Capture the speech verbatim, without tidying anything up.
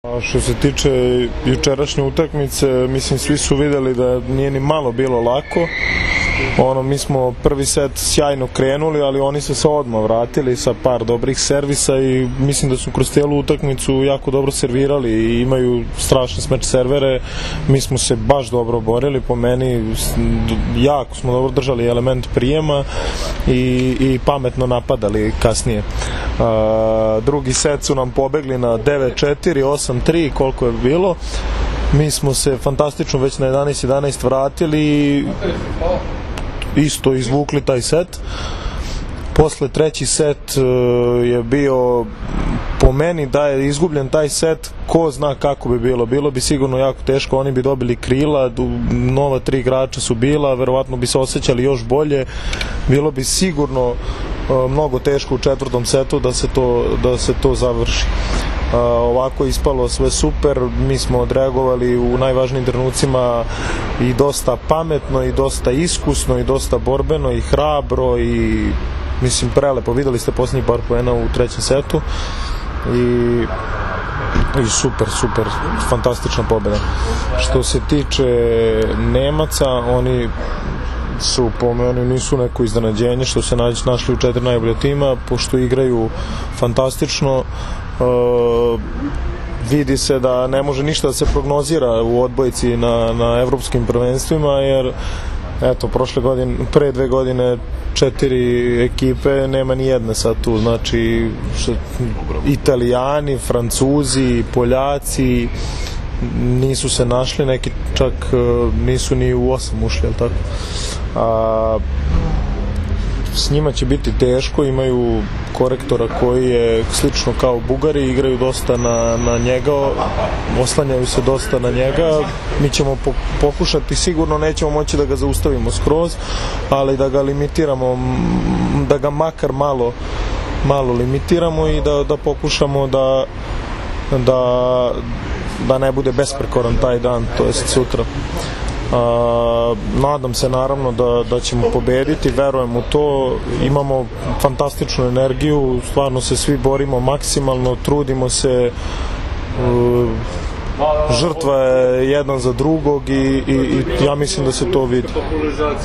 Što se tiče jučerašnje utakmice, mislim svi su videli da nije ni malo bilo lako. Ono, mi smo prvi set sjajno krenuli, ali oni su se odmah vratili sa par dobrih servisa i mislim da su kroz cijelu utakmicu jako dobro servirali i imaju strašne smeč servere. Mi smo se baš dobro borili, po meni jako smo dobro držali element prijema i, i pametno napadali kasnije. Uh, drugi set su nam pobegli na devet četiri, osam tri, koliko je bilo. Mi smo se fantastično već na jedanaest jedanaest vratili i isto izvukli taj set. Posle treći set je bio, po meni da je izgubljen taj set, ko zna kako bi bilo. Bilo bi sigurno jako teško, oni bi dobili krila, nova tri igrača su bila, verovatno bi se osjećali još bolje. Bilo bi sigurno mnogo teško u četvrtom setu da se to, da se to završi. Uh, ovako je ispalo sve super, mi smo odreagovali u najvažnijim trenucima i dosta pametno i dosta iskusno i dosta borbeno i hrabro i mislim prelepo, videli ste posljednjih par poena u trećem setu i, i super, super, fantastična pobjeda. Što se tiče Nemaca, oni su po meni nisu neko iznenađenje što se našli u četiri najbolja tima, pošto igraju fantastično. Uh, vidi se da ne može ništa da se prognozira u odbojci na, na evropskim prvenstvima, jer eto, prošle godine, pre dve godine četiri ekipe, nema ni jedne sad tu, znači što, Italijani, Francuzi, Poljaci nisu se našli, neki čak uh, nisu ni u osam ušli, jel tako? A, s njima će biti teško, imaju korektora koji je slično kao Bugari, igraju dosta na, na njega, oslanjaju se dosta na njega. Mi ćemo po, pokušati, sigurno nećemo moći da ga zaustavimo skroz, ali da ga limitiramo, da ga makar malo, malo limitiramo i da, da pokušamo da, da, da ne bude besprekoran taj dan, to jest sutra. Uh, nadam se naravno da, da ćemo pobediti, verujem u to, imamo fantastičnu energiju, stvarno se svi borimo maksimalno, trudimo se, uh, žrtva je jedan za drugog i, i, i ja mislim da se to vidi.